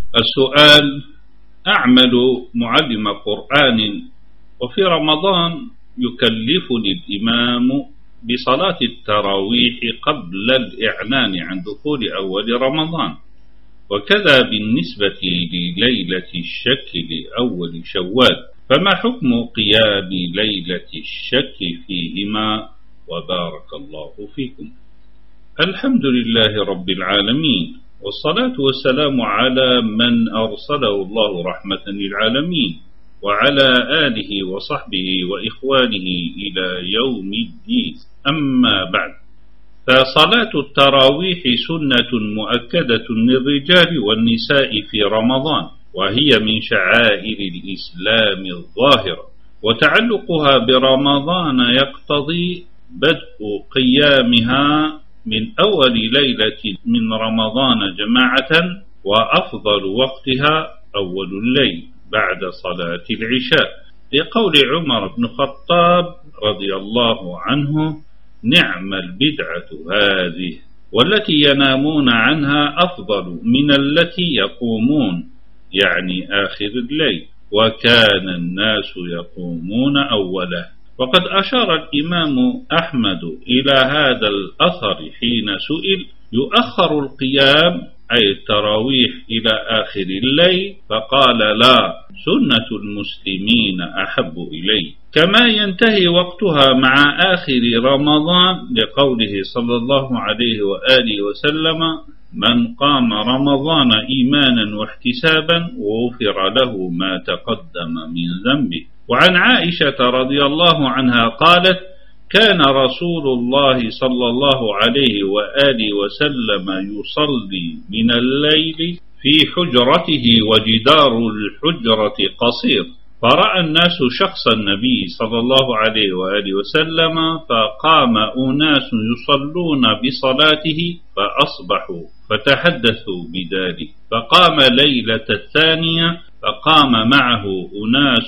السؤال: أعمل معلم قرآن، وفي رمضان يكلفني الإمام بصلاة التراويح قبل الإعلان عن دخول أول رمضان، وكذا بالنسبة لليلة الشك لأول شوال، فما حكم قيام ليلة الشك فيهما؟ وبارك الله فيكم. الحمد لله رب العالمين، والصلاة والسلام على من أرسله الله رحمة للعالمين، وعلى آله وصحبه وإخوانه إلى يوم الدين. أما بعد، فصلاة التراويح سنة مؤكدة للرجال والنساء في رمضان، وهي من شعائر الإسلام الظاهرة، وتعلقها برمضان يقتضي بدء قيامها من أول ليلة من رمضان جماعة، وأفضل وقتها أول الليل بعد صلاة العشاء، لقول عمر بن الخطاب رضي الله عنه: نعم البدعة هذه، والتي ينامون عنها أفضل من التي يقومون، يعني آخر الليل، وكان الناس يقومون أوله. وقد أشار الإمام أحمد إلى هذا الأثر حين سئل: يؤخر القيام أي التراويح إلى آخر الليل؟ فقال: لا، سنة المسلمين أحب إلي. كما ينتهي وقتها مع آخر رمضان، لقوله صلى الله عليه وآله وسلم: من قام رمضان إيمانا واحتسابا غفر له ما تقدم من ذنبه. وعن عائشة رضي الله عنها قالت: كان رسول الله صلى الله عليه وآله وسلم يصلي من الليل في حجرته وجدار الحجرة قصير، فرأى الناس شخص النبي صلى الله عليه وآله وسلم، فقام أناس يصلون بصلاته فأصبحوا فتحدثوا بذلك، فقام ليلة الثانية فقام معه أناس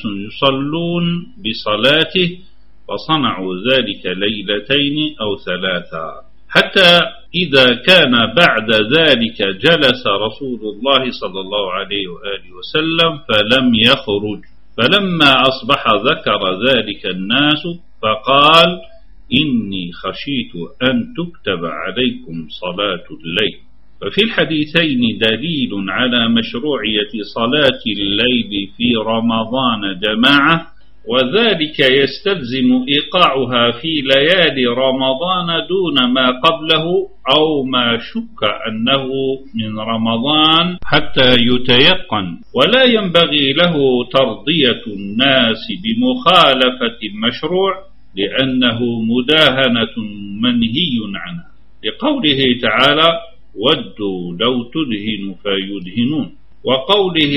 يصلون بصلاته، فصنعوا ذلك ليلتين أو ثلاثا، حتى إذا كان بعد ذلك جلس رسول الله صلى الله عليه وآله وسلم فلم يخرج، فلما أصبح ذكر ذلك الناس فقال: إني خشيت أن تكتب عليكم صلاة الليل. ففي الحديثين دليل على مشروعية صلاة الليل في رمضان جماعة، وذلك يستلزم إيقاعها في ليالي رمضان دون ما قبله أو ما شك أنه من رمضان حتى يتيقن، ولا ينبغي له ترضية الناس بمخالفة المشروع، لأنه مداهنة منهي عنها، لقوله تعالى: ودوا لو تدهن فيدهنون، وقوله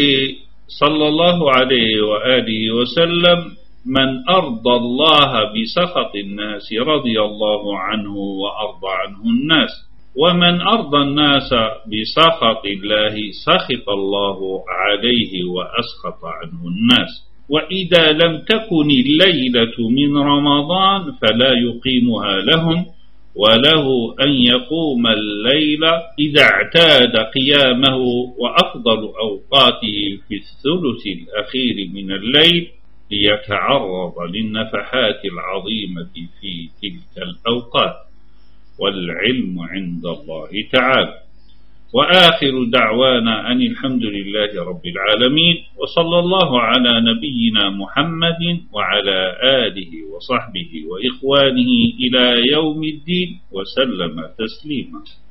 صلى الله عليه وآله وسلم: من أرضى الله بسخط الناس رضي الله عنه وأرضى عنه الناس، ومن أرضى الناس بسخط الله سخط الله عليه وأسخط عنه الناس. وإذا لم تكن الليلة من رمضان فلا يقيمها لهم، وله أن يقوم الليل إذا اعتاد قيامه، وأفضل أوقاته في الثلث الأخير من الليل، ليتعرض للنفحات العظيمة في تلك الأوقات، والعلم عند الله تعالى. وآخر دعوانا أن الحمد لله رب العالمين، وصلى الله على نبينا محمد وعلى آله وصحبه وإخوانه إلى يوم الدين، وسلم تسليما.